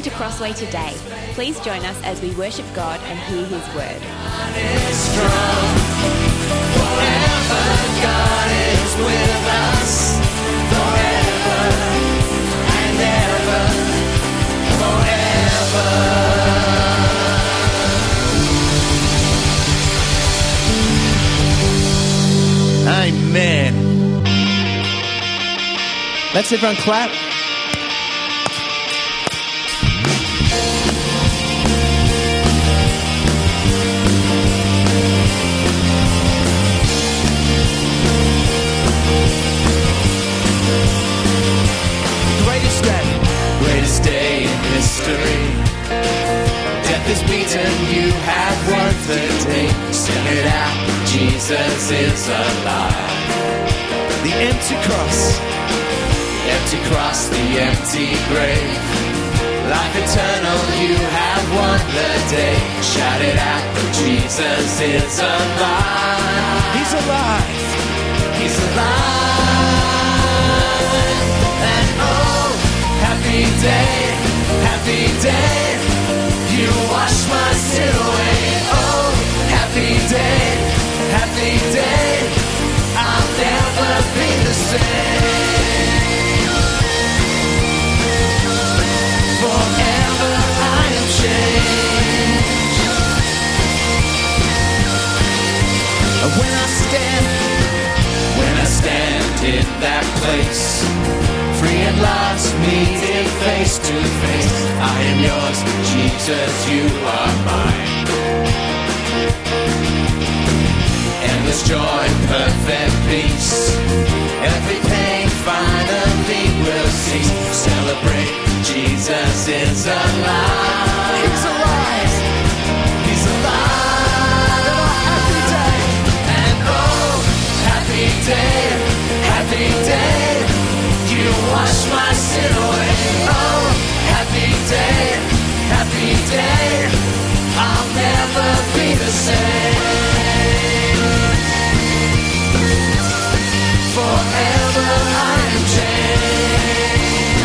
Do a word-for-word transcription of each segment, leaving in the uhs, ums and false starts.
to Crossway today. Please join us as we worship God and hear His word. God is strong. Forever God is with us. Forever and ever. Forever. Amen. Let's everyone clap. Greatest day, greatest day in history. Death is beaten, you have won the day. Sing it out. Jesus is alive. The empty cross, the empty cross, the empty grave. Life eternal, you have won the day. Shout it out, Jesus is alive. He's alive. He's alive. And oh, happy day, happy day. You wash my sin away. Oh, happy day. Happy day, I'll never be the same. Forever I am changed. When I stand, when I stand in that place, free at last, meeting face to face. I am yours, Jesus, you are mine. Endless joy, perfect peace. Every pain finally will cease. Celebrate, Jesus is alive. He's alive. He's alive. Happy day. And oh, happy day, happy day. You wash my sin away. Oh, happy day, happy day. I'll never be the same. Forever I am changed.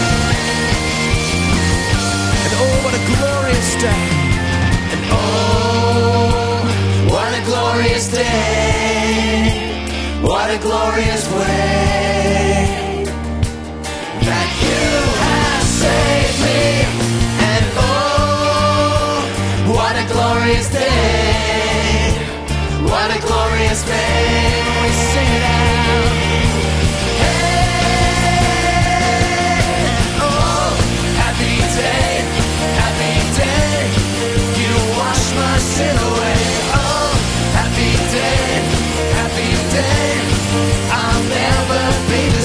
And oh, what a glorious day. And oh, what a glorious day. What a glorious way that you have saved me. And oh, what a glorious day. What a glorious day. We sing it out. Sin away. Oh, happy day, happy day. I'll never be the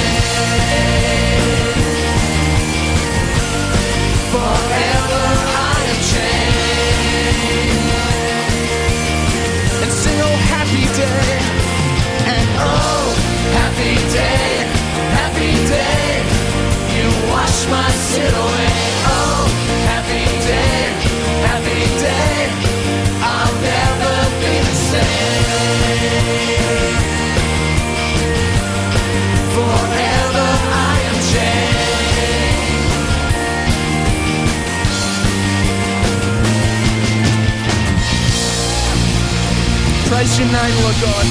same. Forever I am changed. And sing, oh, happy day. And oh, happy day, happy day. You wash my sin away. Oh, happy day, happy day. I'll never be the same. Forever I am changed. Praise your name, Lord God.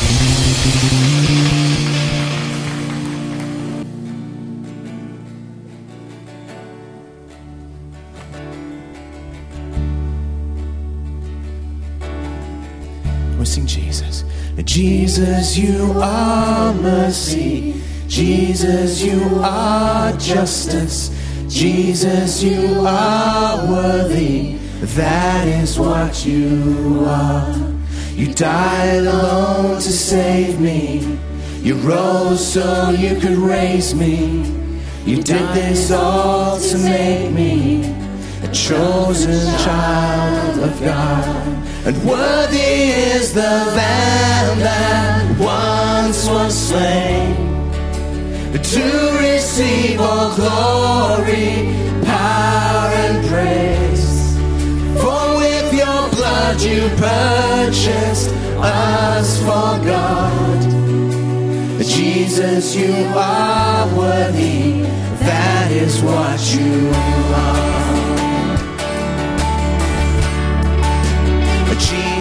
We sing Jesus. Jesus, you are mercy. Jesus, you are justice. Jesus, you are worthy. That is what you are. You died alone to save me. You rose so you could raise me. You did this all to make me a chosen child of God. And worthy is the Lamb that once was slain to receive all glory, power and praise. For with your blood you purchased us for God. Jesus, you are worthy. That is what you are.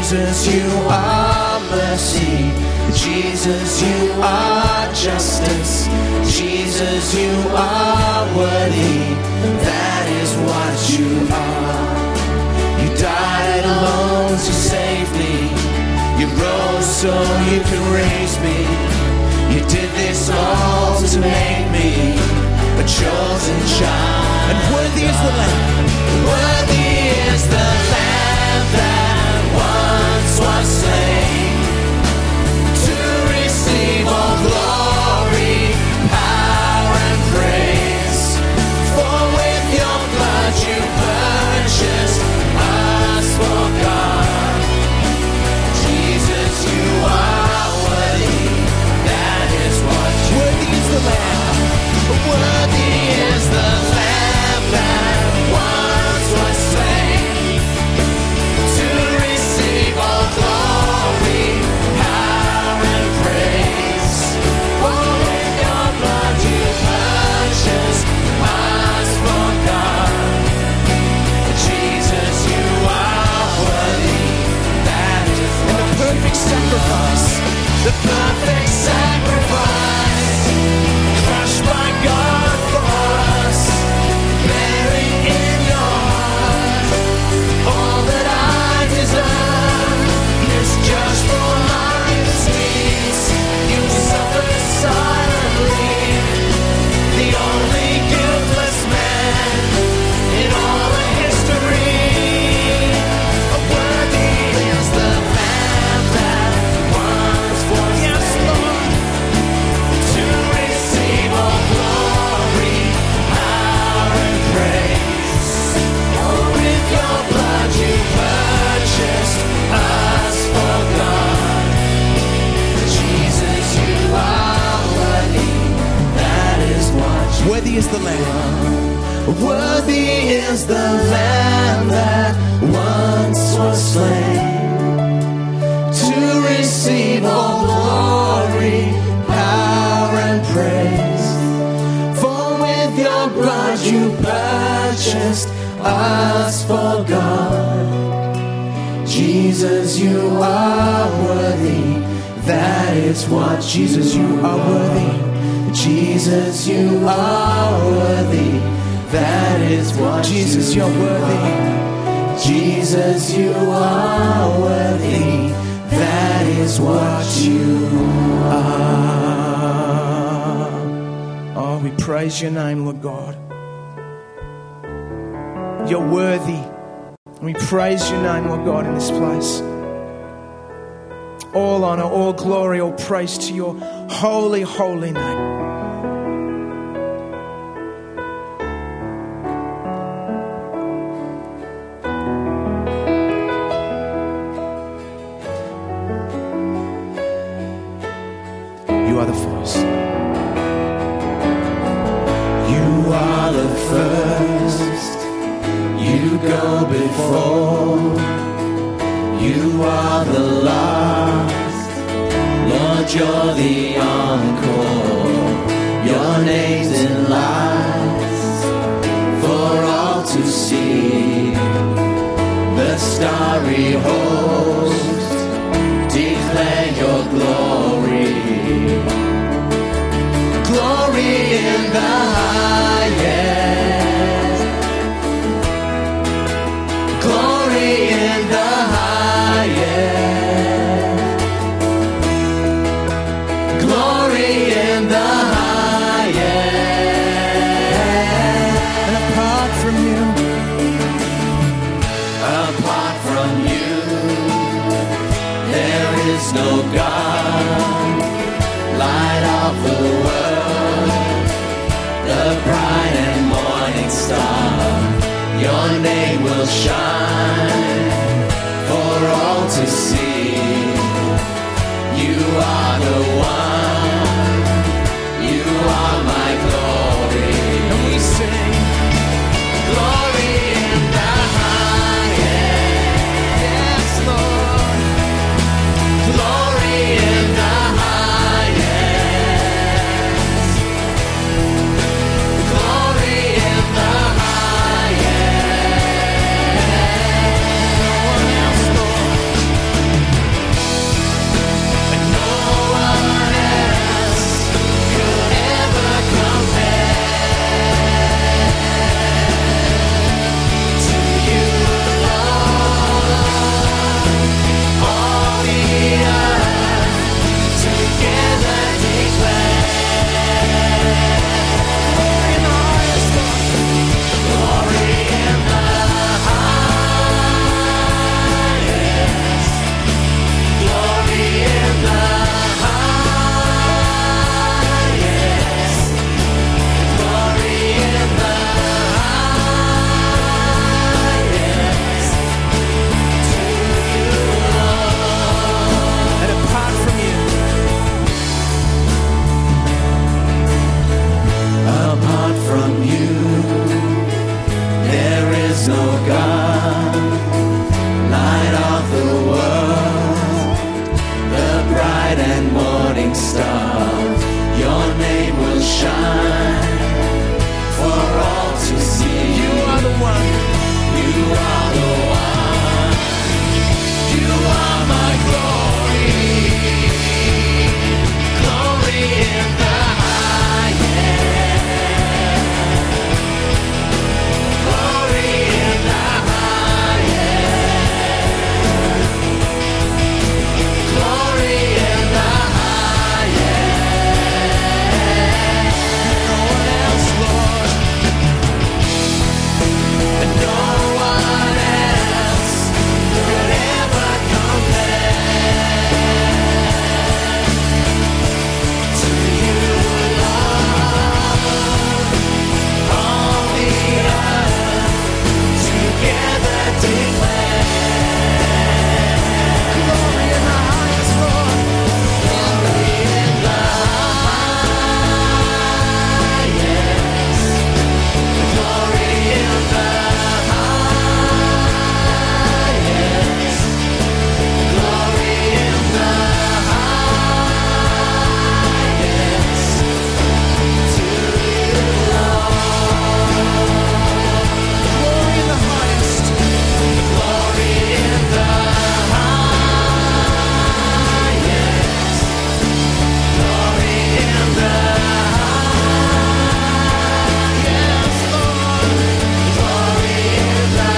Jesus, you are mercy. Jesus, you are justice. Jesus, you are worthy. That is what you are. You died alone to save me. You rose so you can raise me. You did this all to make me a chosen child. And worthy is the Lamb. Worthy is the Lamb that once was slain to receive all glory, power, and praise. For with your blood you purchased us for God. Jesus, you are worthy. That is what you Worthy is the Lamb. Worthy is the Lamb that once was slain to receive all glory, power, and praise. For with your blood you purchased us for God. Jesus, you are worthy. That is And the perfect sacrifice. the perfect sacrifice, crushed by God for us, buried in your heart. All that I deserve is just for my misdeeds. You suffered silently, the only guiltless man in all of history. Worthy is the Lamb that once was slain to receive all glory, power, and praise. For with your blood you purchased us for God. Jesus, you are worthy. That is what you Worthy is the Lamb. Worthy is the Lamb that once was slain to receive all glory, power, and praise. For with your blood you purchased us for God. Jesus, you are worthy. That is what Jesus, you are worthy. Jesus, you are worthy. That is what Jesus, you you're worthy. are. Jesus, you are worthy. That is what you are. Oh, we praise your name, Lord God. You're worthy. And we praise your name, Lord God, in this place. All honor, all glory, all praise to your holy, holy name. You are the first. You are the first. You go before. You are the last. Lord, you're the encore. Your name's in lights for all to see. The starry host declare your glory. Glory in the highest. Glory in the highest. Glory in the highest. And apart from you, Apart from you, shine for all to see. You are the one. You are the one. You are my glory. Glory in the highest. Glory in the highest. Glory in the highest. No one else, Lord. And no one else could ever compare to you, Lord. All the earth together declare glory in the highest, Lord. Glory in the highest. Glory in the highest. Glory in the highest. To you, Glory in the highest. glory in the highest. Glory in the highest, Lord. Glory in the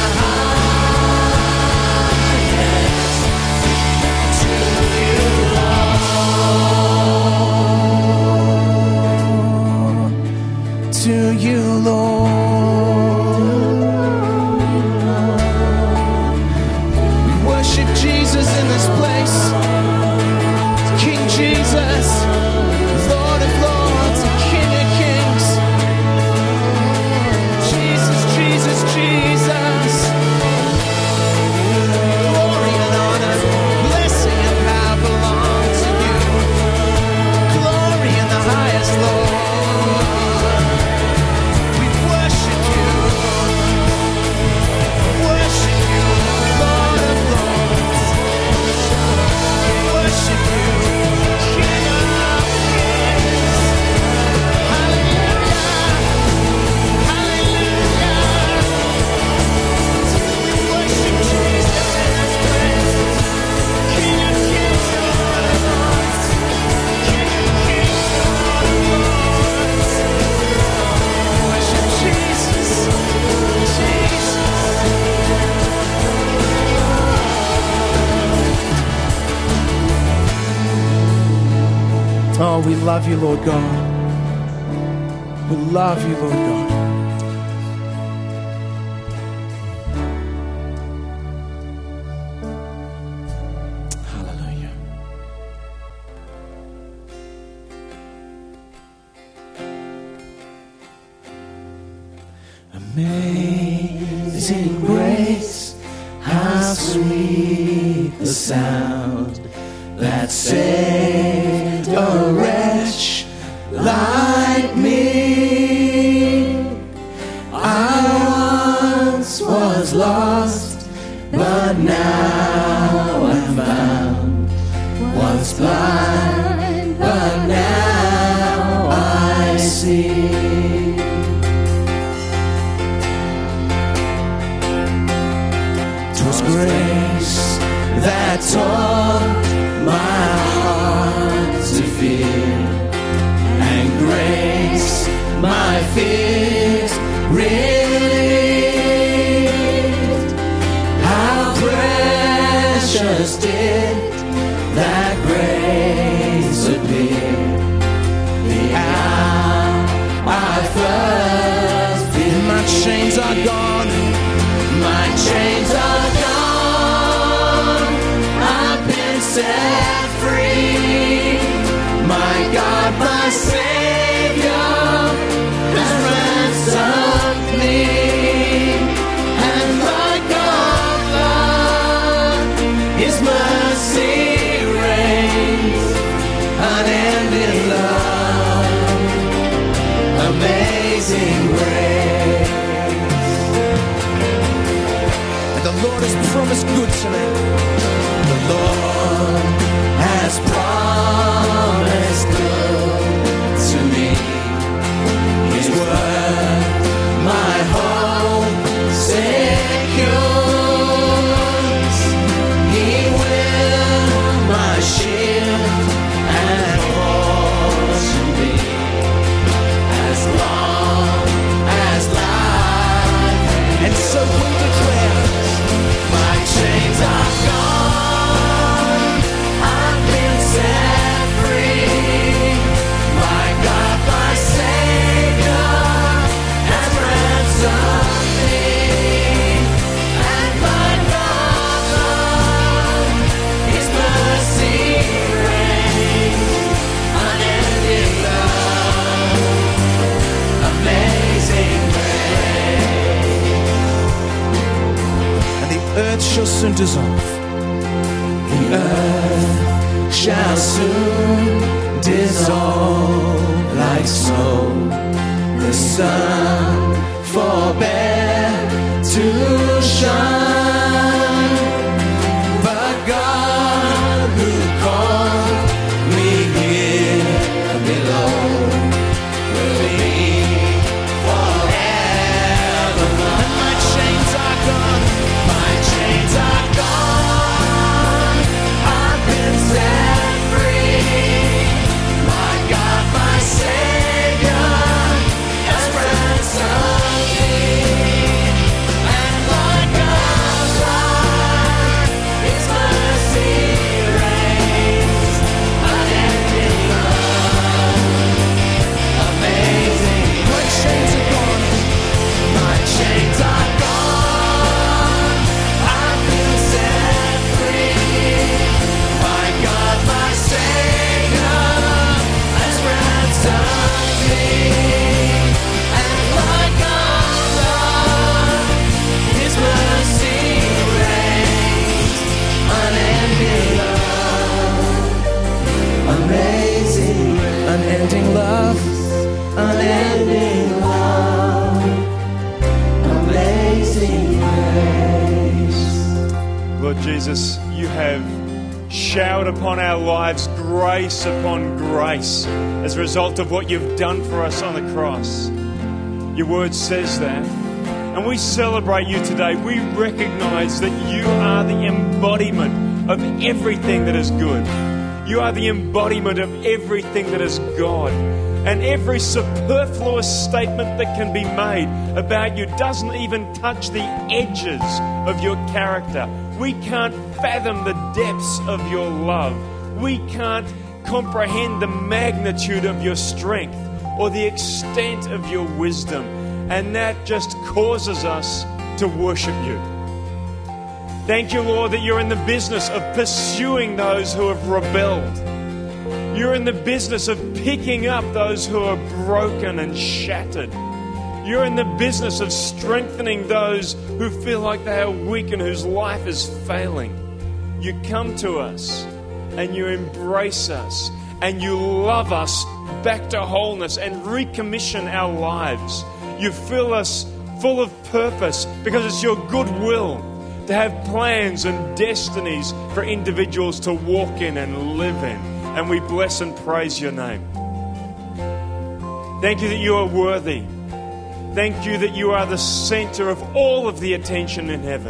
highest. To you, Lord. To you, Lord. We worship Jesus in this place. King Jesus, Lord of Lords, and King of Kings. Jesus, Jesus, Jesus. Glory and honor, blessing and power belong to you. Glory in the highest, Lord. We worship you. Worship you, Lord of Lords. We worship you, King of Kings. Hallelujah. Hallelujah. We worship Jesus in this place. King of Kings, Lord of Lords. King of Kings, Lord of Lords. Worship Jesus. Jesus. Oh, we love you, Lord God. We love you, Lord God. Hallelujah. Amazing grace, how sweet the sound that saved a wretch like me. I once was lost, but now I'm found. Was blind, but now I see. 'Twas grace that taught my heart to fear, and grace my fears relieved. How precious did that grace appear the hour I first believed. My chains are gone. My chains are gone. I've been set free. My God, my Savior has ransomed me. And like God, love, His mercy reigns, unending love, amazing grace. The Lord has promised good to me. The Lord has promised good shall soon dissolve. The earth shall soon dissolve like snow. The sun forbear to shine, but God who called me here below will be forever mine. And my chains are gone, my chains are gone. I've been set free. My God, my Savior has ransomed me. And like a flood, His mercy reigns, unending love, amazing. My chains are gone, my chains are gone. I've been set free. My God, my Savior has ransomed me. And like a flood, His mercy reigns, unending love, amazing, unending love, unending love, amazing grace. Lord Jesus, you have showered upon our lives grace upon grace as a result of what you've done for us on the cross. Your word says that. And we celebrate you today. We recognize that you are the embodiment of everything that is good. You are the embodiment of everything that is God. And every superfluous statement that can be made about you doesn't even touch the edges of your character. We can't fathom the depths of your love. We can't comprehend the magnitude of your strength or the extent of your wisdom. And that just causes us to worship you. Thank you, Lord, that you're in the business of pursuing those who have rebelled. You're in the business of picking up those who are broken and shattered. You're in the business of strengthening those who feel like they are weak and whose life is failing. You come to us and you embrace us and you love us back to wholeness and recommission our lives. You fill us full of purpose because it's your good will to have plans and destinies for individuals to walk in and live in. And we bless and praise your name. Thank you that you are worthy. Thank you that you are the center of all of the attention in heaven.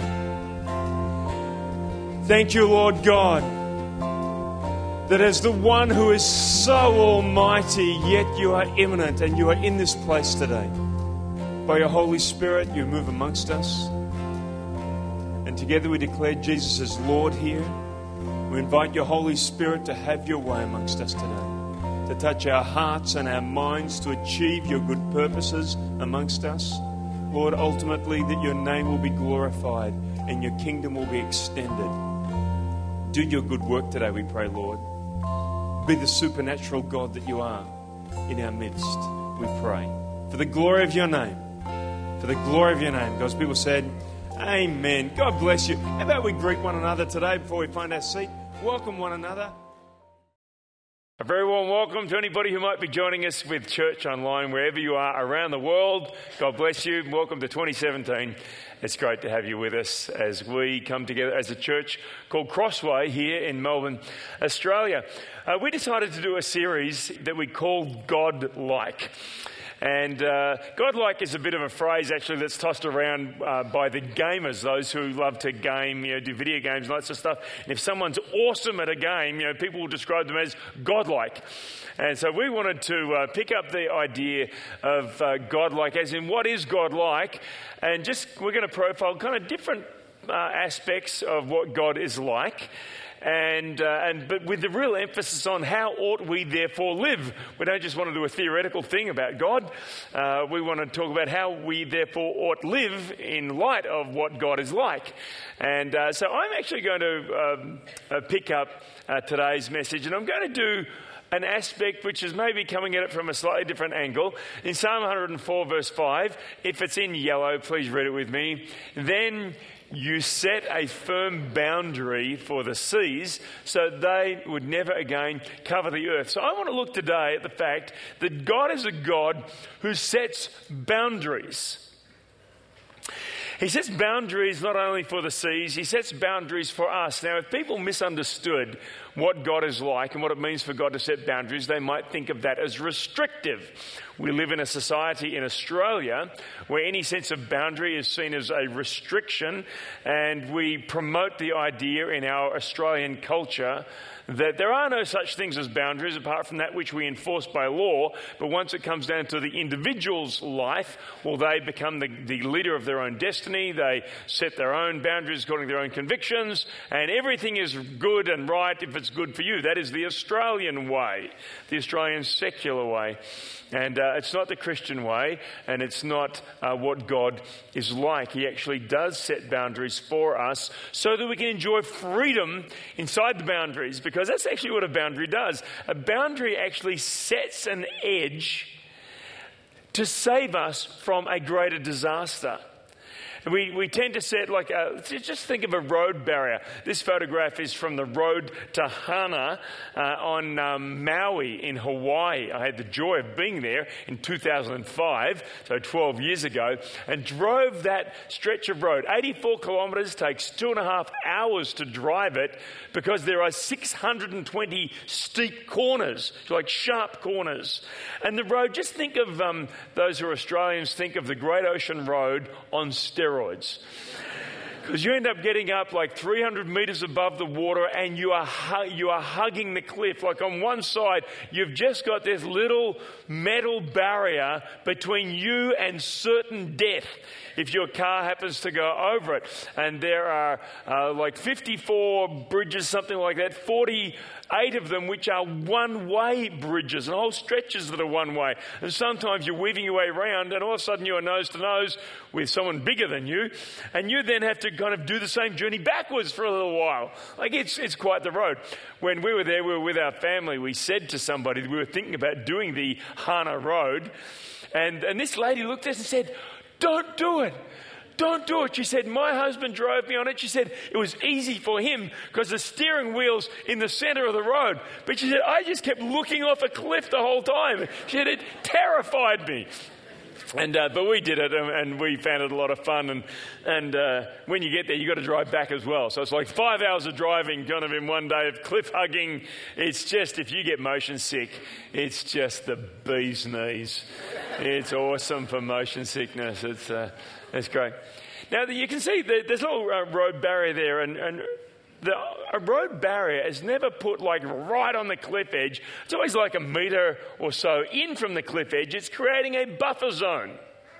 Thank you, Lord God, that as the one who is so almighty, yet you are immanent and you are in this place today. By your Holy Spirit, you move amongst us. And together we declare Jesus as Lord here. We invite your Holy Spirit to have your way amongst us today, to touch our hearts and our minds, to achieve your good purposes amongst us. Lord, ultimately that your name will be glorified and your kingdom will be extended. Do your good work today, we pray, Lord. Be the supernatural God that you are in our midst, we pray. For the glory of your name, for the glory of your name. God's people said, amen. God bless you. How about we greet one another today before we find our seat? Welcome one another. A very warm welcome to anybody who might be joining us with Church Online, wherever you are around the world. God bless you. Welcome to twenty seventeen. It's great to have you with us as we come together as a church called Crossway here in Melbourne, Australia. Uh, we decided to do a series that we called God-like. And uh, God-like is a bit of a phrase actually that's tossed around uh, by the gamers, those who love to game, you know, do video games and lots of stuff. And if someone's awesome at a game, you know, people will describe them as God-like. And so we wanted to uh, pick up the idea of uh, God-like, as in what is God-like, and just we're going to profile kind of different uh, aspects of what God is like. And uh, and but with the real emphasis on how ought we therefore live. We don't just want to do a theoretical thing about God. Uh, we want to talk about how we therefore ought live in light of what God is like. And uh, so I'm actually going to um, uh, pick up uh, today's message, and I'm going to do an aspect which is maybe coming at it from a slightly different angle. In Psalm one hundred four verse five, if it's in yellow, please read it with me. Then you set a firm boundary for the seas so they would never again cover the earth. So I want to look today at the fact that God is a God who sets boundaries. He sets boundaries not only for the seas, he sets boundaries for us. Now, if people misunderstood what God is like and what it means for God to set boundaries, they might think of that as restrictive. We live in a society in Australia where any sense of boundary is seen as a restriction, and we promote the idea in our Australian culture that there are no such things as boundaries apart from that which we enforce by law, but once it comes down to the individual's life, well, they become the, the leader of their own destiny, they set their own boundaries according to their own convictions, and everything is good and right if it's good for you. That is the Australian way, the Australian secular way. And uh, it's not the Christian way, and it's not uh, what God is like. He actually does set boundaries for us so that we can enjoy freedom inside the boundaries, because that's actually what a boundary does. A boundary actually sets an edge to save us from a greater disaster. We we tend to set like a, just think of a road barrier. This photograph is from the road to Hana uh, on um, Maui in Hawaii. I had the joy of being there in two thousand five, so twelve years ago, and drove that stretch of road. eighty-four kilometres, takes two and a half hours to drive it because there are six hundred twenty steep corners, like sharp corners. And the road, just think of um, those who are Australians, think of the Great Ocean Road on steroids. Because you end up getting up like three hundred metres above the water, and you are hu- you are hugging the cliff. Like on one side, you've just got this little metal barrier between you and certain death if your car happens to go over it. And there are uh, like fifty-four bridges, something like that, forty-eight of them which are one-way bridges, and whole stretches that are one-way. And sometimes you're weaving your way around, and all of a sudden you're nose to nose with someone bigger than you, and you then have to kind of do the same journey backwards for a little while. Like it's it's quite the road. When we were there, we were with our family. We said to somebody that we were thinking about doing the Hana Road, and, and this lady looked at us and said, "Don't do it. Don't do it." She said, "My husband drove me on it." She said, "It was easy for him because the steering wheel's in the center of the road." But she said, "I just kept looking off a cliff the whole time." She said, "It terrified me." And uh, but we did it, and, and we found it a lot of fun. And and uh, when you get there, you got to drive back as well. So it's like five hours of driving, kind of in one day of cliff hugging. It's just, if you get motion sick, it's just the bee's knees. It's awesome for motion sickness. It's uh, it's great. Now you can see the, there's a little uh, road barrier there, and. and The, a road barrier is never put like right on the cliff edge. It's always like a metre or so in from the cliff edge. It's creating a buffer zone.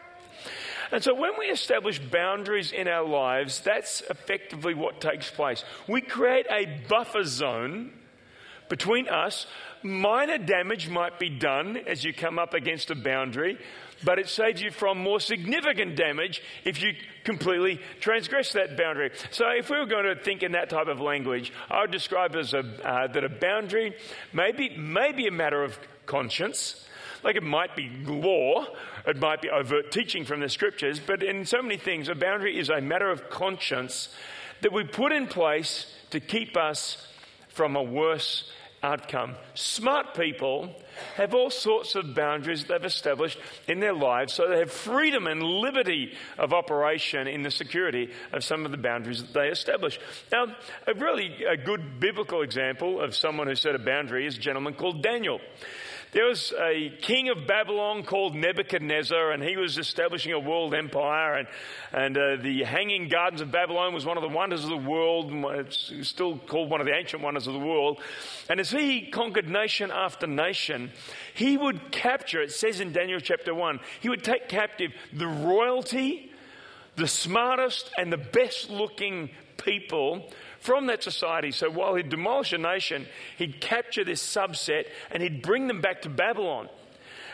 And so when we establish boundaries in our lives, that's effectively what takes place. We create a buffer zone between us. Minor damage might be done as you come up against a boundary, but it saves you from more significant damage if you completely transgress that boundary. So if we were going to think in that type of language, I would describe it as a, uh, that a boundary may be, may be a matter of conscience. Like it might be law, it might be overt teaching from the scriptures, but in so many things, a boundary is a matter of conscience that we put in place to keep us from a worse outcome. Smart people have all sorts of boundaries they've established in their lives, so they have freedom and liberty of operation in the security of some of the boundaries that they establish. Now, a really a good biblical example of someone who set a boundary is a gentleman called Daniel. There was a king of Babylon called Nebuchadnezzar, and he was establishing a world empire, and, and uh, the Hanging Gardens of Babylon was one of the wonders of the world. It's still called one of the ancient wonders of the world. And as he conquered nation after nation, he would capture, it says in Daniel chapter one, he would take captive the royalty, the smartest and the best looking people from that society. So while he'd demolish a nation, he'd capture this subset and he'd bring them back to Babylon.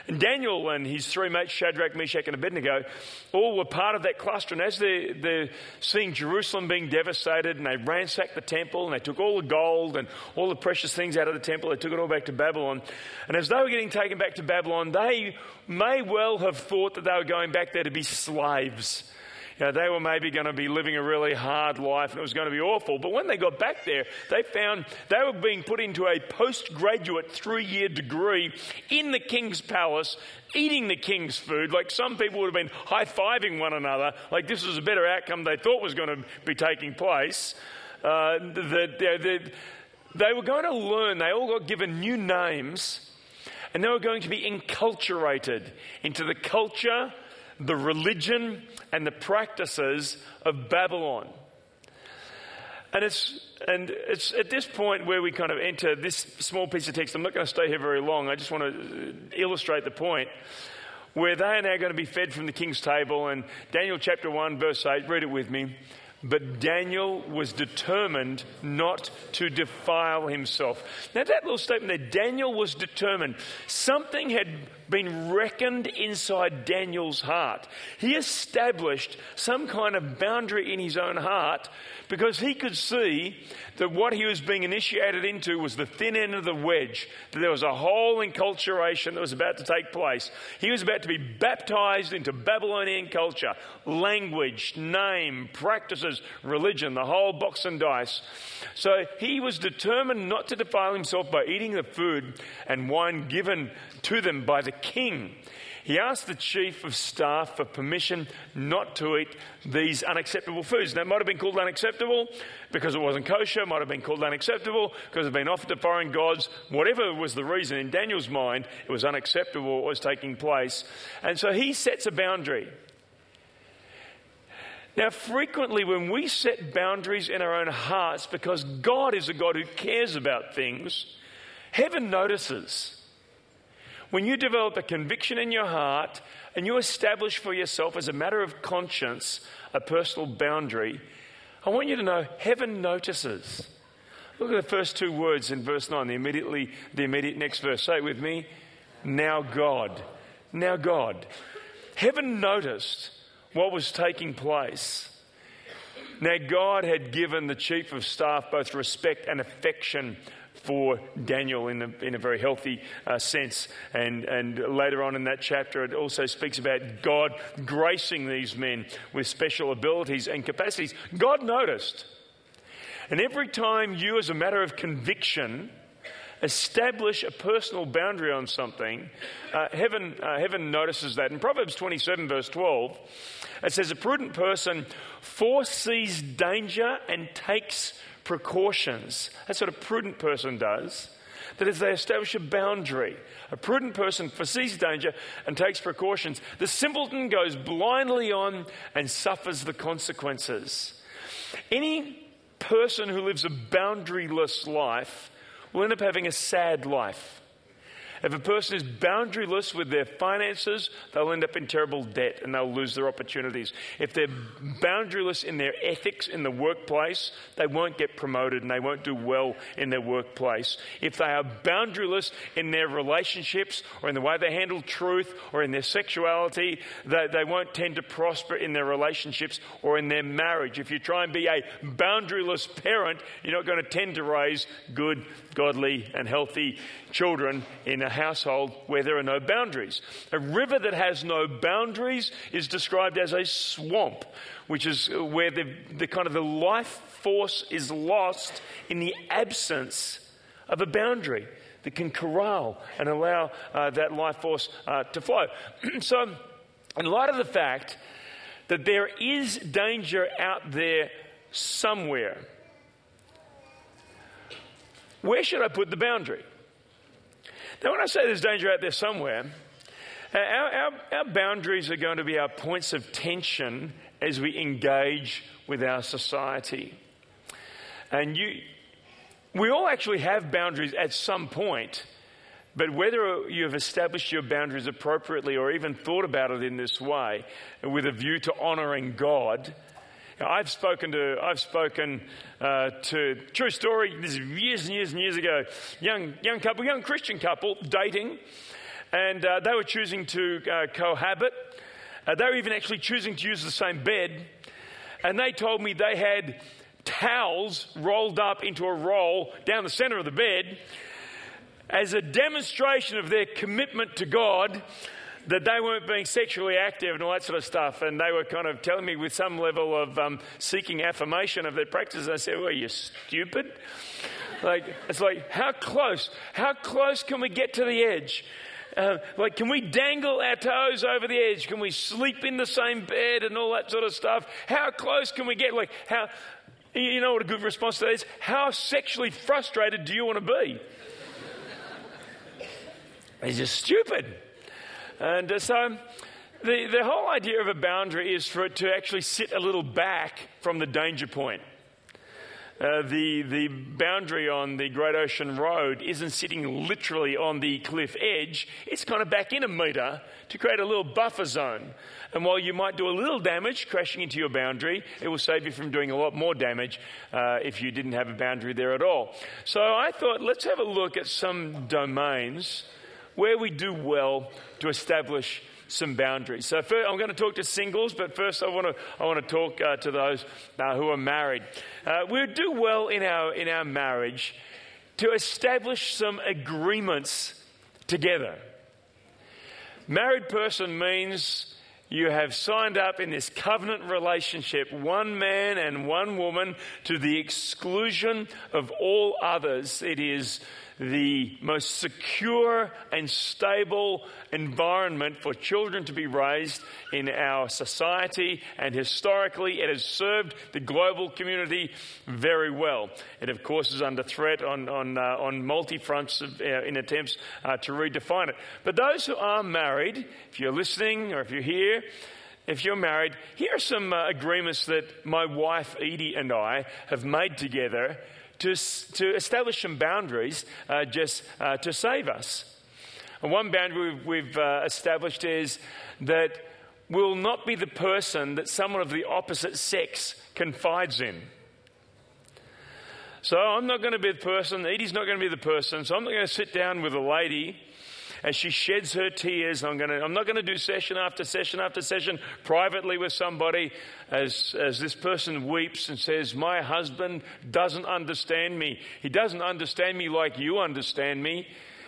And Daniel and his three mates, Shadrach, Meshach, and Abednego, all were part of that cluster. And as they're, they're seeing Jerusalem being devastated, and they ransacked the temple, and they took all the gold and all the precious things out of the temple, they took it all back to Babylon. And as they were getting taken back to Babylon, they may well have thought that they were going back there to be slaves. You know, they were maybe going to be living a really hard life and it was going to be awful. But when they got back there, they found they were being put into a postgraduate three-year degree in the king's palace, eating the king's food. Like some people would have been high-fiving one another, like this was a better outcome they thought was going to be taking place. Uh, that they, they were going to learn, they all got given new names, and they were going to be enculturated into the culture, the religion, and the practices of Babylon. And it's and it's at this point where we kind of enter this small piece of text. I'm not going to stay here very long. I just want to illustrate the point where they are now going to be fed from the king's table. And Daniel chapter one, verse eight, read it with me. But Daniel was determined not to defile himself. Now that little statement there, Daniel was determined. Something had been reckoned inside Daniel's heart. He established some kind of boundary in his own heart because he could see that what he was being initiated into was the thin end of the wedge, that there was a whole enculturation that was about to take place. He was about to be baptized into Babylonian culture, language, name, practices, religion, the whole box and dice. So he was determined not to defile himself by eating the food and wine given to them by the king. He asked the chief of staff for permission not to eat these unacceptable foods. Now, it might have been called unacceptable because it wasn't kosher. It might have been called unacceptable because it had been offered to foreign gods. Whatever was the reason, in Daniel's mind, it was unacceptable what was taking place. And so he sets a boundary. Now, frequently when we set boundaries in our own hearts, because God is a God who cares about things, heaven notices. When you develop a conviction in your heart and you establish for yourself as a matter of conscience a personal boundary, I want you to know heaven notices. Look at the first two words in verse nine, the immediately, the immediate next verse. Say it with me. Now God. Now God. Heaven noticed what was taking place. Now God had given the chief of staff both respect and affection for Daniel in a, in a very healthy uh, sense. And, and later on in that chapter, it also speaks about God gracing these men with special abilities and capacities. God noticed. And every time you, as a matter of conviction, establish a personal boundary on something, uh, heaven, uh, heaven notices that. In Proverbs twenty-seven, verse twelve, it says, a prudent person foresees danger and takes precautions. That's what a prudent person does. That is, they establish a boundary. A prudent person foresees danger and takes precautions. The simpleton goes blindly on and suffers the consequences. Any person who lives a boundaryless life will end up having a sad life. If a person is boundaryless with their finances, they'll end up in terrible debt and they'll lose their opportunities. If they're boundaryless in their ethics in the workplace, they won't get promoted and they won't do well in their workplace. If they are boundaryless in their relationships or in the way they handle truth or in their sexuality, they, they won't tend to prosper in their relationships or in their marriage. If you try and be a boundaryless parent, you're not going to tend to raise good, godly and healthy children in a household where there are no boundaries. A river that has no boundaries is described as a swamp, which is where the, the kind of the life force is lost in the absence of a boundary that can corral and allow uh, that life force uh, to flow. So, in light of the fact that there is danger out there somewhere, where should I put the boundary? Now, when I say there's danger out there somewhere, our, our, our boundaries are going to be our points of tension as we engage with our society. And you, we all actually have boundaries at some point, but whether you have established your boundaries appropriately or even thought about it in this way, with a view to honouring God, I've spoken to, I've spoken uh, to, true story, this is years and years and years ago, young young couple, young Christian couple, dating, and uh, they were choosing to uh, cohabit. Uh, they were even actually choosing to use the same bed, and they told me they had towels rolled up into a roll down the center of the bed as a demonstration of their commitment to God, that they weren't being sexually active and all that sort of stuff. And they were kind of telling me with some level of um, seeking affirmation of their practice. I said, well, are you stupid? Like, it's like, how close, how close can we get to the edge? Uh, like, can we dangle our toes over the edge? Can we sleep in the same bed and all that sort of stuff? How close can we get? Like, how, you know what a good response to that is? How sexually frustrated do you want to be? It's just stupid. And uh, so the, the whole idea of a boundary is for it to actually sit a little back from the danger point. Uh, the, the boundary on the Great Ocean Road isn't sitting literally on the cliff edge. It's kind of back in a metre to create a little buffer zone. And while you might do a little damage crashing into your boundary, it will save you from doing a lot more damage uh, if you didn't have a boundary there at all. So I thought, let's have a look at some domains where we do well to establish some boundaries. So first, I'm going to talk to singles, but first I want to I want to talk uh, to those uh, who are married. Uh, we do well in our in our marriage to establish some agreements together. Married person means you have signed up in this covenant relationship, one man and one woman, to the exclusion of all others. It is the most secure and stable environment for children to be raised in our society, and historically it has served the global community very well. It of course is under threat on on, uh, on multi-fronts of, uh, in attempts uh, to redefine it. But those who are married, if you're listening or if you're here, if you're married, here are some uh, agreements that my wife Edie and I have made together to, to establish some boundaries uh, just uh, to save us. And one boundary we've, we've uh, established is that we'll not be the person that someone of the opposite sex confides in. So I'm not going to be the person, Edie's not going to be the person, so I'm not going to sit down with a lady as she sheds her tears. I'm going to, I'm not going to do session after session after session privately with somebody as, as this person weeps and says, my husband doesn't understand me. He doesn't understand me like you understand me.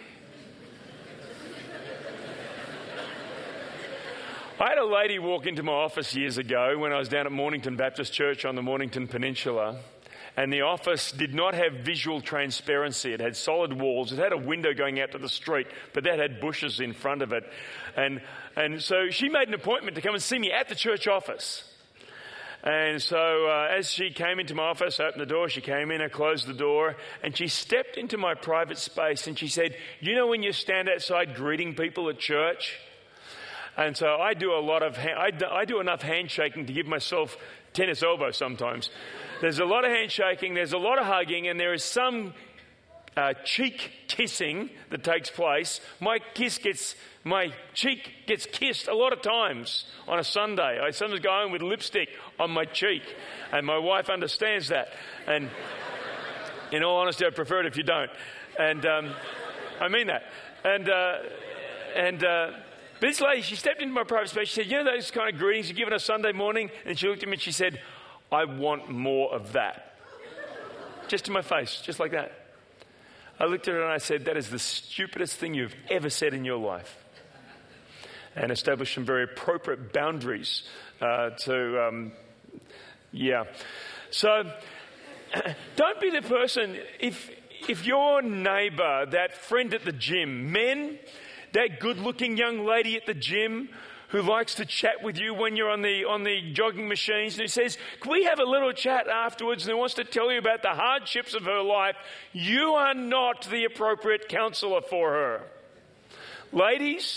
I had a lady walk into my office years ago when I was down at Mornington Baptist Church on the Mornington Peninsula. And the office did not have visual transparency. It had solid walls. It had a window going out to the street, but that had bushes in front of it. And and so she made an appointment to come and see me at the church office. And so uh, as she came into my office, I opened the door, she came in, I closed the door, and she stepped into my private space and she said, you know when you stand outside greeting people at church? And so I do a lot of, ha- I, do, I do enough handshaking to give myself tennis elbow sometimes. There's a lot of handshaking, there's a lot of hugging, and there is some uh, cheek kissing that takes place. My kiss gets, my cheek gets kissed a lot of times on a Sunday. I sometimes go home with lipstick on my cheek, and my wife understands that. And in all honesty, I prefer it if you don't. And um, I mean that. And uh, and. Uh, But this lady, she stepped into my private space. She said, you know those kind of greetings you give on a Sunday morning? And she looked at me and she said, I want more of that. Just in my face, just like that. I looked at her and I said, that is the stupidest thing you've ever said in your life. And established some very appropriate boundaries uh, to, um, yeah. So don't be the person, if if your neighbour, that friend at the gym, men, that good-looking young lady at the gym who likes to chat with you when you're on the on the jogging machines and who says, can we have a little chat afterwards, and who wants to tell you about the hardships of her life, you are not the appropriate counsellor for her. Ladies,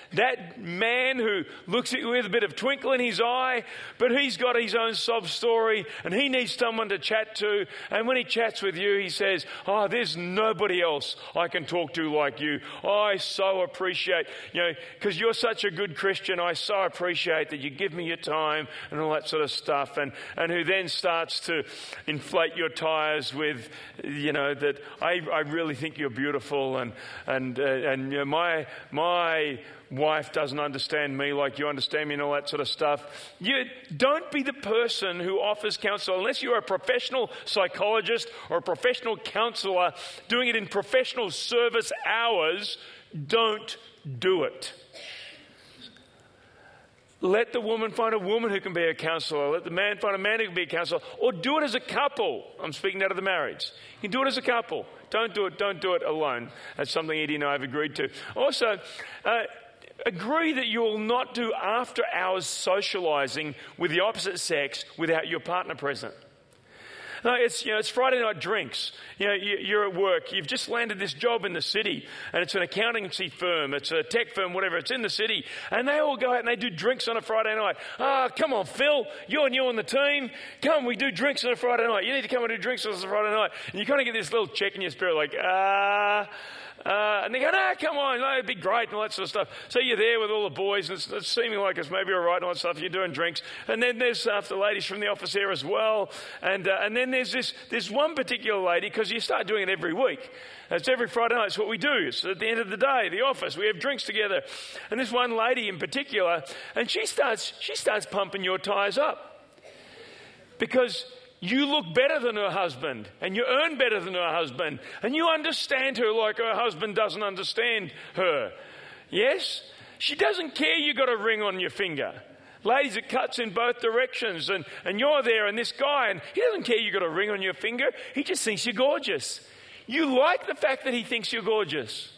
That man who looks at you with a bit of twinkle in his eye, but he's got his own sob story and he needs someone to chat to. And when he chats with you, he says, oh, there's nobody else I can talk to like you. I so appreciate, you know, because you're such a good Christian, I so appreciate that you give me your time and all that sort of stuff. And, and who then starts to inflate your tires with, you know, that I, I really think you're beautiful and, and, uh, and you know, my, my, wife doesn't understand me like you understand me and all that sort of stuff. You don't be the person who offers counsel unless you're a professional psychologist or a professional counselor doing it in professional service hours. Don't do it. Let the woman find a woman who can be a counselor. Let the man find a man who can be a counselor. Or do it as a couple. I'm speaking out of the marriage. You can do it as a couple. Don't do it. Don't do it alone. That's something Eddie and I have agreed to. Also, uh, agree that you will not do after hours socializing with the opposite sex without your partner present. No, it's, you know, it's Friday night drinks. You know, you're at work. You've just landed this job in the city, and it's an accountancy firm. It's a tech firm, whatever. It's in the city, and they all go out and they do drinks on a Friday night. Ah, oh, come on, Phil. You and you on the team. Come, we do drinks on a Friday night. You need to come and do drinks on a Friday night. And you kind of get this little check in your spirit, like, ah. Uh, and they go, no, come on, no, it'd be great and all that sort of stuff. So you're there with all the boys, and it's, it's seeming like it's maybe all right and all that stuff. You're doing drinks. And then there's uh, the ladies from the office here as well. And uh, and then there's this there's one particular lady, because you start doing it every week. It's every Friday night. It's what we do. It's at the end of the day, the office, we have drinks together. And this one lady in particular, and she starts she starts pumping your tires up. Because you look better than her husband, and you earn better than her husband, and you understand her like her husband doesn't understand her. Yes? She doesn't care you got a ring on your finger. Ladies, it cuts in both directions, and, and you're there, and this guy, and he doesn't care you got a ring on your finger. He just thinks you're gorgeous. You like the fact that he thinks you're gorgeous.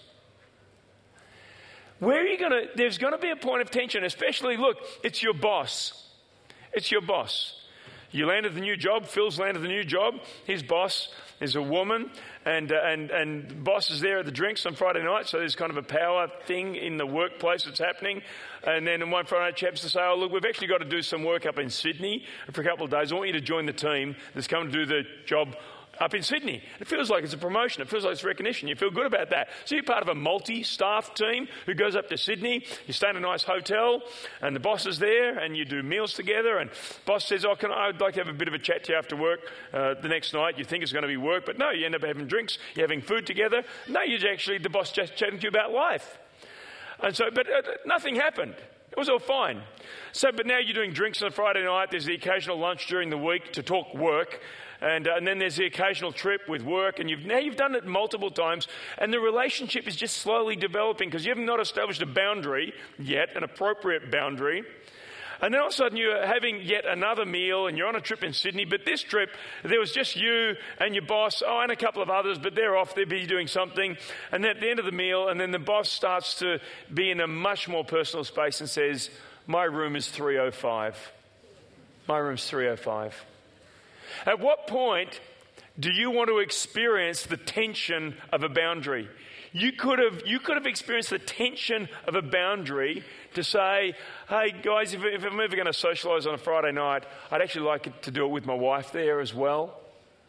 Where are you going to, there's going to be a point of tension, especially, look, it's your boss. It's your boss. You landed the new job. Phil's landed the new job. His boss is a woman, and uh, and and boss is there at the drinks on Friday night. So there's kind of a power thing in the workplace that's happening. And then one Friday night, chaps to say, "Oh, look, we've actually got to do some work up in Sydney for a couple of days. I want you to join the team that's coming to do the job up in Sydney." It feels like it's a promotion. It feels like it's recognition. You feel good about that. So you're part of a multi-staff team who goes up to Sydney. You stay in a nice hotel, and the boss is there, and you do meals together. And boss says, "Oh, can I, I'd like to have a bit of a chat to you after work uh, the next night." You think it's going to be work, but no, you end up having drinks. You're having food together. No, you're actually the boss just chatting to you about life. And so, but uh, nothing happened. It was all fine. So, but now you're doing drinks on a Friday night. There's the occasional lunch during the week to talk work. And, uh, and then there's the occasional trip with work, and you've now you've done it multiple times, and the relationship is just slowly developing because you have not established a boundary yet, an appropriate boundary. And then all of a sudden you're having yet another meal, and you're on a trip in Sydney, but this trip there was just you and your boss, oh, and a couple of others, but they're off, they're busy doing something. And then at the end of the meal, and then the boss starts to be in a much more personal space and says, "My room is three oh five. My room's three oh five. At what point do you want to experience the tension of a boundary? You could have you could have experienced the tension of a boundary to say, "Hey guys, if, if I'm ever going to socialise on a Friday night, I'd actually like it to do it with my wife there as well."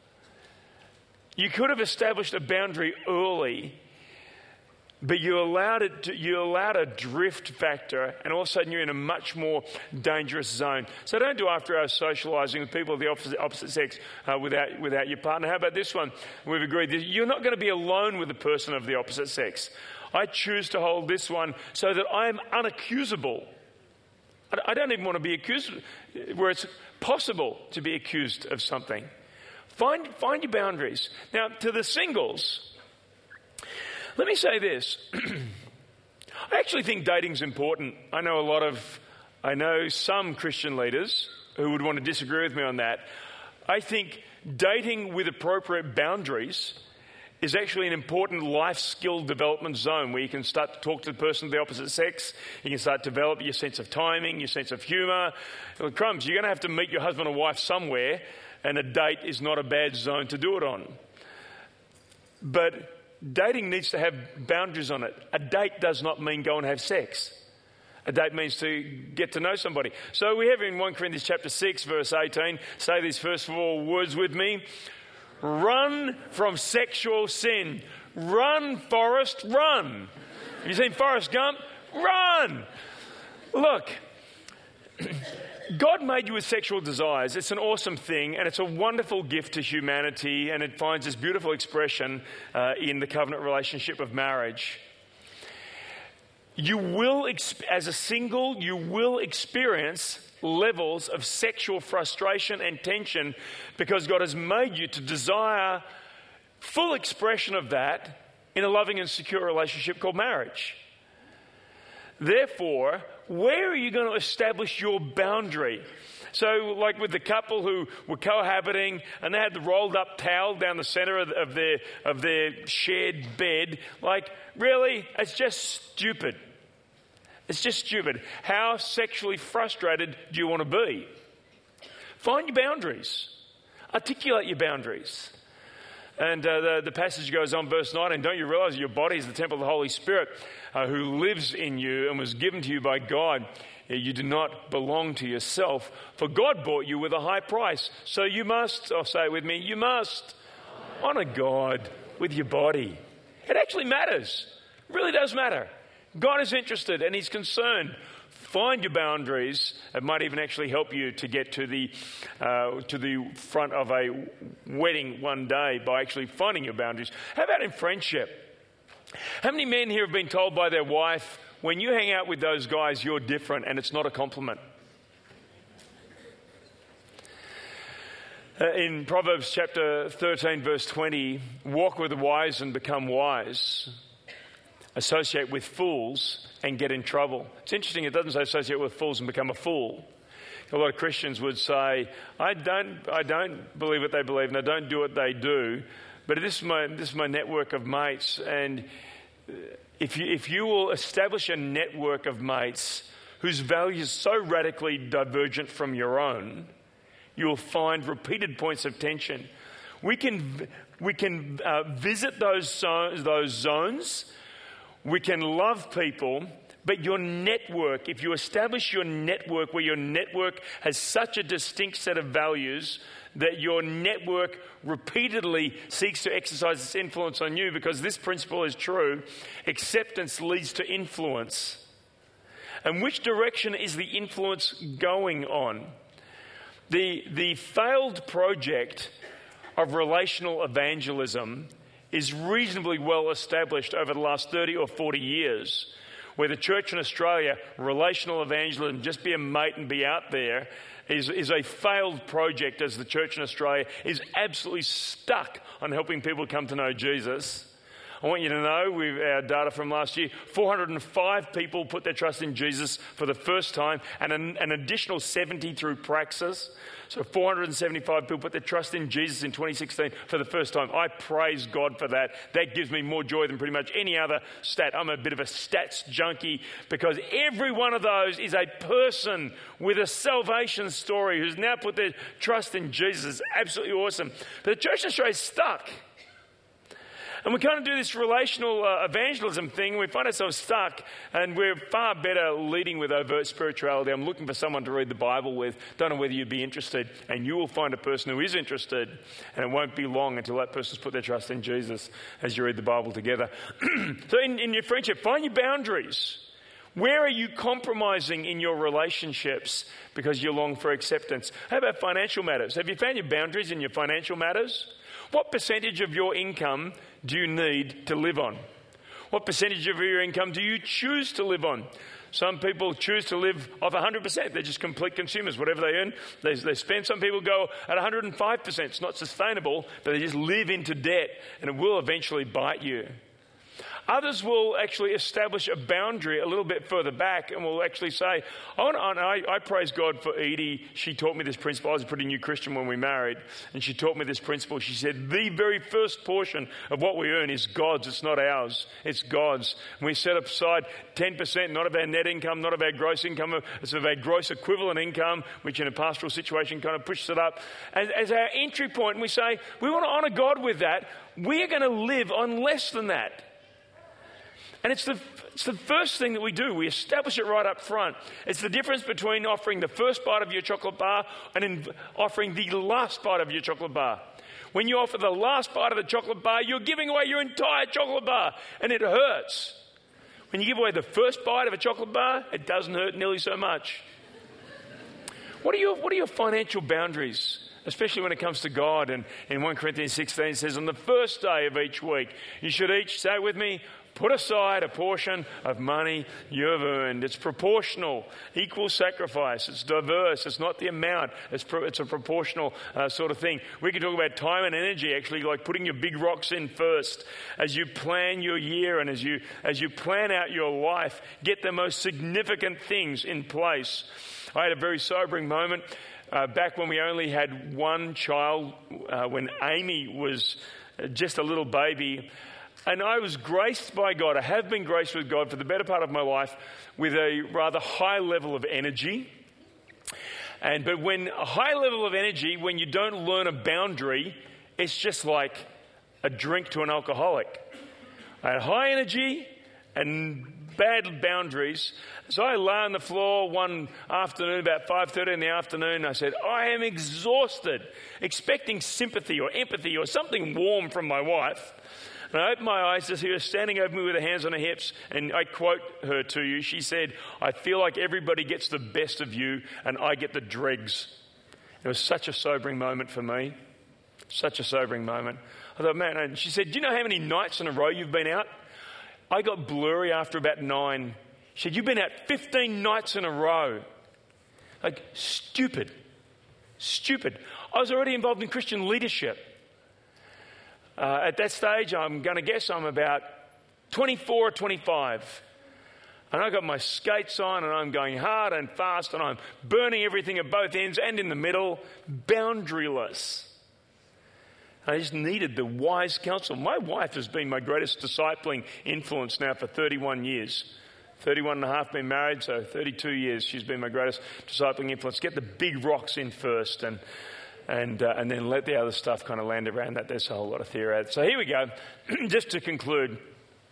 You could have established a boundary early, but you allowed it to, you allowed a drift factor, and all of a sudden you're in a much more dangerous zone. So don't do after-hours socialising with people of the opposite, opposite sex uh, without without your partner. How about this one? We've agreed that you're not going to be alone with a person of the opposite sex. I choose to hold this one so that I am unaccusable. I don't even want to be accused where it's possible to be accused of something. Find find your boundaries. Now, to the singles, let me say this. I actually think dating's important. I know a lot of, I know some Christian leaders who would want to disagree with me on that. I think dating with appropriate boundaries is actually an important life skill development zone where you can start to talk to the person of the opposite sex. You can start to develop your sense of timing, your sense of humour. Well, crumbs, you're going to have to meet your husband or wife somewhere, and a date is not a bad zone to do it on. But dating needs to have boundaries on it. A date does not mean go and have sex. A date means to get to know somebody. So we have in First Corinthians chapter six, verse eighteen, say these first four words with me. Run from sexual sin. Run, Forrest, run. Have you seen Forrest Gump? Run. Look, God made you with sexual desires. It's an awesome thing, and it's a wonderful gift to humanity, and it finds this beautiful expression uh, in the covenant relationship of marriage. You will, as a single, you will experience levels of sexual frustration and tension because God has made you to desire full expression of that in a loving and secure relationship called marriage. Therefore, where are you going to establish your boundary? So, like with the couple who were cohabiting and they had the rolled up towel down the center of, of their of their shared bed, like, really, it's just stupid. It's just stupid. How sexually frustrated do you want to be? Find your boundaries. Articulate your boundaries. And uh, the, the passage goes on, verse nineteen, don't you realize your body is the temple of the Holy Spirit uh, who lives in you and was given to you by God? You do not belong to yourself, for God bought you with a high price. So you must, I'll say it with me, you must honor God with your body. It actually matters. It really does matter. God is interested and He's concerned. Find your boundaries. It might even actually help you to get to the uh, to the front of a wedding one day by actually finding your boundaries. How about in friendship? How many men here have been told by their wife, when you hang out with those guys, you're different, and it's not a compliment? Uh, in Proverbs chapter thirteen, verse twenty, walk with the wise and become wise. Associate with fools and get in trouble. It's interesting, it doesn't say associate with fools and become a fool. A lot of Christians would say, I don't I don't believe what they believe and I don't do what they do, but this is my this is my network of mates, and if you if you will establish a network of mates whose values are so radically divergent from your own, you will find repeated points of tension. We can we can uh, visit those zo- those zones. We can love people, but your network, if you establish your network where your network has such a distinct set of values that your network repeatedly seeks to exercise its influence on you, because this principle is true, acceptance leads to influence. And which direction is the influence going on? The, the failed project of relational evangelism is reasonably well established over the last thirty or forty years, where the church in Australia, relational evangelism, just be a mate and be out there, is, is a failed project, as the church in Australia is absolutely stuck on helping people come to know Jesus. I want you to know, with our data from last year, four hundred five people put their trust in Jesus for the first time, and an, an additional seventy through Praxis. So four hundred seventy-five people put their trust in Jesus in twenty sixteen for the first time. I praise God for that. That gives me more joy than pretty much any other stat. I'm a bit of a stats junkie, because every one of those is a person with a salvation story who's now put their trust in Jesus. It's absolutely awesome. But the church in Australia is stuck. And we kind of do this relational uh, evangelism thing. We find ourselves stuck, and we're far better leading with overt spirituality. I'm looking for someone to read the Bible with. Don't know whether you'd be interested. And you will find a person who is interested, and it won't be long until that person's put their trust in Jesus as you read the Bible together. So in, in your friendship, find your boundaries. Where are you compromising in your relationships because you long for acceptance? How about financial matters? Have you found your boundaries in your financial matters? What percentage of your income do you need to live on? What percentage of your income do you choose to live on? Some people choose to live off one hundred percent. They're just complete consumers. Whatever they earn, they, they spend. Some people go at one hundred five percent. It's not sustainable, but they just live into debt, and it will eventually bite you. Others will actually establish a boundary a little bit further back and will actually say, oh, no, no, I, I praise God for Edie. She taught me this principle. I was a pretty new Christian when we married, and she taught me this principle. She said, the very first portion of what we earn is God's. It's not ours. It's God's. And we set aside ten percent, not of our net income, not of our gross income, it's of our gross equivalent income, which in a pastoral situation kind of pushes it up as, as our entry point. And we say, we want to honor God with that. We are going to live on less than that. And it's the, it's the first thing that we do. We establish it right up front. It's the difference between offering the first bite of your chocolate bar and in offering the last bite of your chocolate bar. When you offer the last bite of the chocolate bar, you're giving away your entire chocolate bar, and it hurts. When you give away the first bite of a chocolate bar, it doesn't hurt nearly so much. What are your, what are your financial boundaries? Especially when it comes to God. And in First Corinthians sixteen it says, on the first day of each week, you should each, say with me, put aside a portion of money you have earned. It's proportional, equal sacrifice. It's diverse. It's not the amount. It's, pro- it's a proportional uh, sort of thing. We can talk about time and energy, actually, like putting your big rocks in first. As you plan your year and as you, as you plan out your life, get the most significant things in place. I had a very sobering moment uh, back when we only had one child, uh, when Amy was just a little baby. And I was graced by God. I have been graced with God for the better part of my life with a rather high level of energy. And but when a high level of energy, when you don't learn a boundary, it's just like a drink to an alcoholic. I had high energy and bad boundaries. So I lay on the floor one afternoon, about five thirty in the afternoon. I said, I am exhausted, expecting sympathy or empathy or something warm from my wife. And I opened my eyes to see her standing over me with her hands on her hips, and I quote her to you. She said, I feel like everybody gets the best of you and I get the dregs. It was such a sobering moment for me. Such a sobering moment. I thought, man, and she said, do you know how many nights in a row you've been out? I got blurry after about nine. She said, you've been out fifteen nights in a row. Like, stupid. Stupid. I was already involved in Christian leadership. Uh, at that stage, I'm going to guess I'm about twenty-four or twenty-five. And I got my skates on and I'm going hard and fast and I'm burning everything at both ends and in the middle, boundaryless. I just needed the wise counsel. My wife has been my greatest discipling influence now for thirty-one years. thirty-one and a half been married, so thirty-two years she's been my greatest discipling influence. Get the big rocks in first and and uh, and then let the other stuff kind of land around that. There's a whole lot of theory. So here we go. Just to conclude,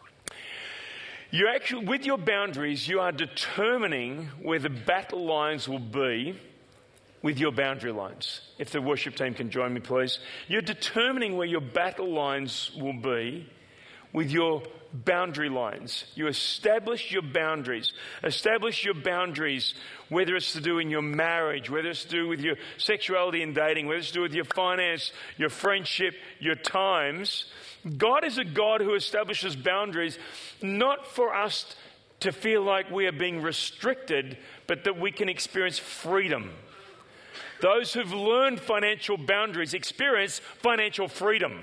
you actually, with your boundaries, you are determining where the battle lines will be with your boundary lines. If the worship team can join me, please. You're determining where your battle lines will be with your boundary lines. You establish your boundaries. Establish your boundaries, whether it's to do in your marriage, whether it's to do with your sexuality and dating, whether it's to do with your finance, your friendship, your times. God is a God who establishes boundaries, not for us to feel like we are being restricted, but that we can experience freedom. Those who've learned financial boundaries experience financial freedom.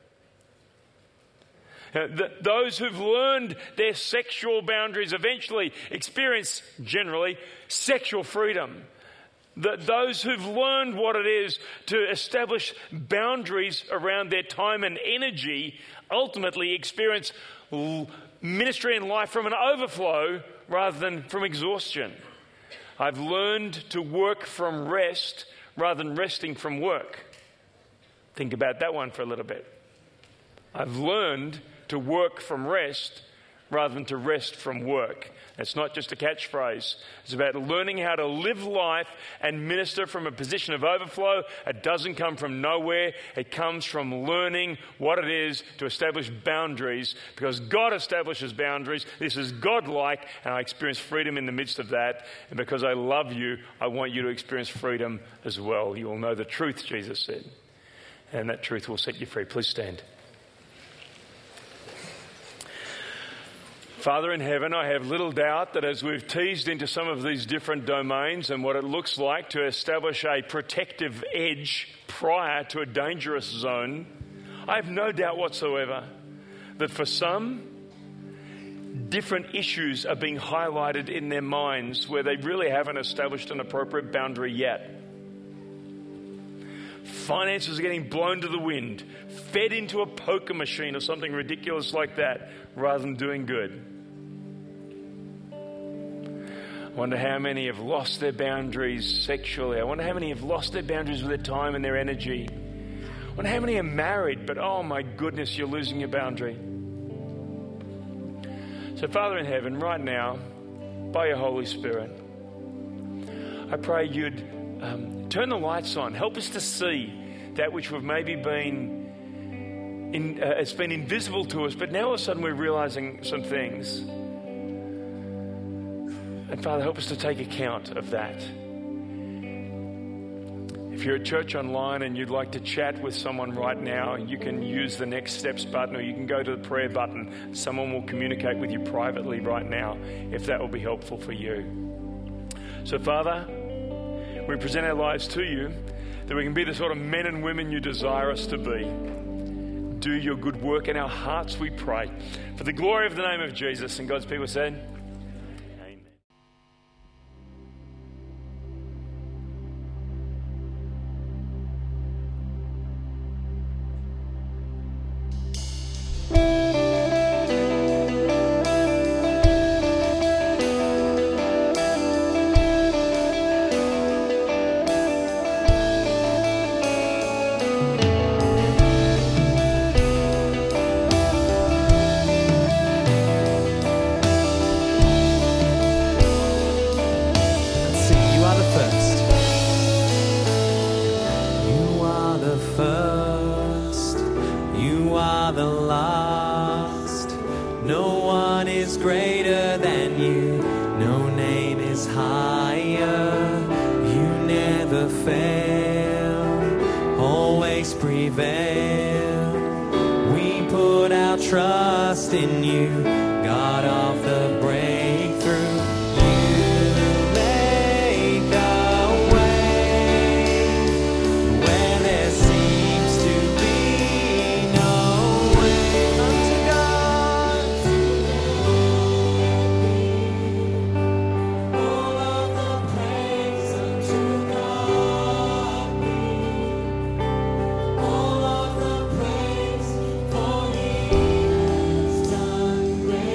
Uh, the, those who've learned their sexual boundaries eventually experience, generally, sexual freedom. The, those who've learned what it is to establish boundaries around their time and energy ultimately experience l- ministry and life from an overflow rather than from exhaustion. I've learned to work from rest rather than resting from work. Think about that one for a little bit. I've learned to work from rest rather than to rest from work. It's not just a catchphrase. It's about learning how to live life and minister from a position of overflow. It doesn't come from nowhere. It comes from learning what it is to establish boundaries, because God establishes boundaries. This is God-like, and I experience freedom in the midst of that. And because I love you, I want you to experience freedom as well. You will know the truth, Jesus said, and that truth will set you free. Please stand. Father in heaven, I have little doubt that as we've teased into some of these different domains and what it looks like to establish a protective edge prior to a dangerous zone, I have no doubt whatsoever that for some, different issues are being highlighted in their minds where they really haven't established an appropriate boundary yet. Finances are getting blown to the wind, fed into a poker machine or something ridiculous like that, rather than doing good. I wonder how many have lost their boundaries sexually. I wonder how many have lost their boundaries with their time and their energy. I wonder how many are married, but oh my goodness, you're losing your boundary. So, Father in heaven, right now, by your Holy Spirit, I pray you'd um, turn the lights on. Help us to see that which we've maybe been, in, uh, it's been invisible to us, but now all of a sudden we're realizing some things. And Father, help us to take account of that. If you're at church online and you'd like to chat with someone right now, you can use the Next Steps button, or you can go to the prayer button. Someone will communicate with you privately right now if that will be helpful for you. So, Father, we present our lives to you that we can be the sort of men and women you desire us to be. Do your good work in our hearts, we pray. For the glory of the name of Jesus. And God's people said, Great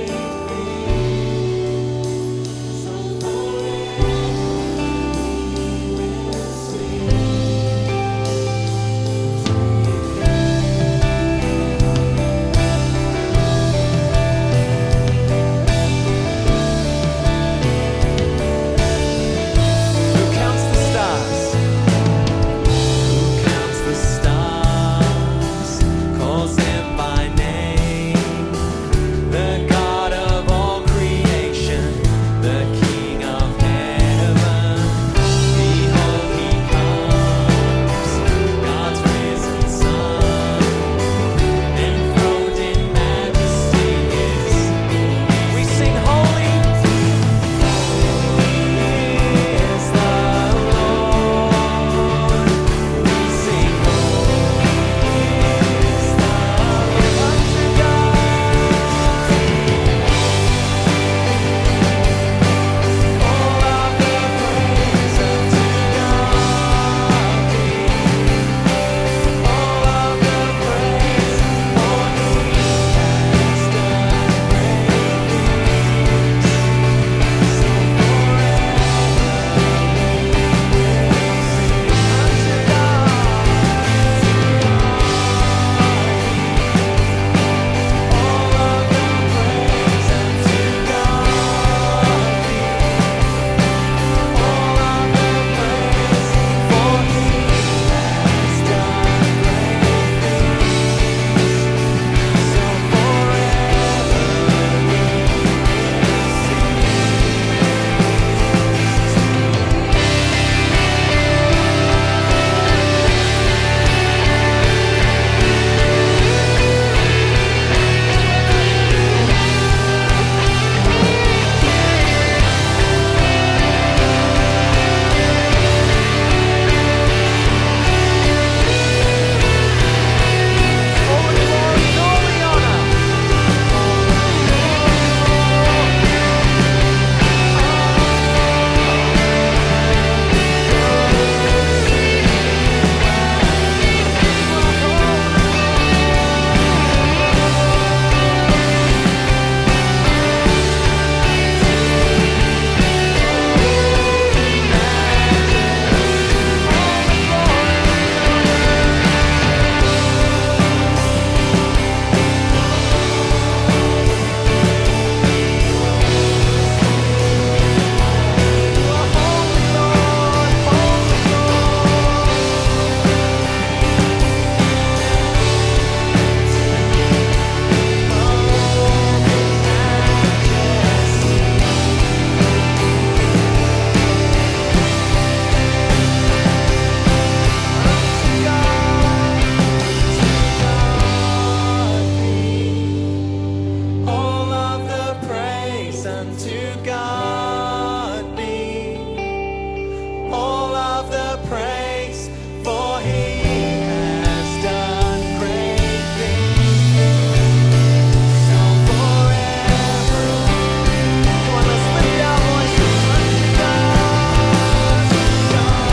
the praise, for he has done great things. So forever, come on, let's lift our voices unto God, to God.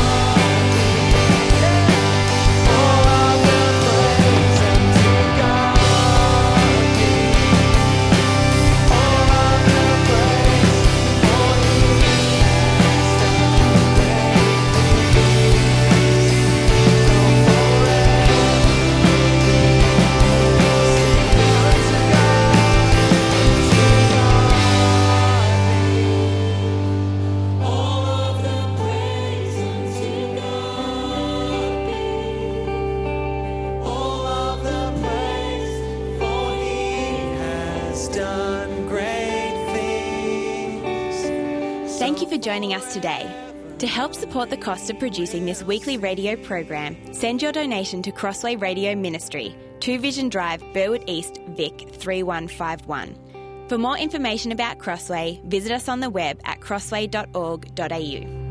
All of the praise unto God be. All of the praise, for he has done great things. So forever, sing unto God, to God be. All of the praise unto God be. All of the praise, for he has done great things. Thank you for joining us today. To help support the cost of producing this weekly radio program, send your donation to Crossway Radio Ministry, two Vision Drive, Burwood East, Vic three one five one. For more information about Crossway, visit us on the web at crossway dot org dot a u.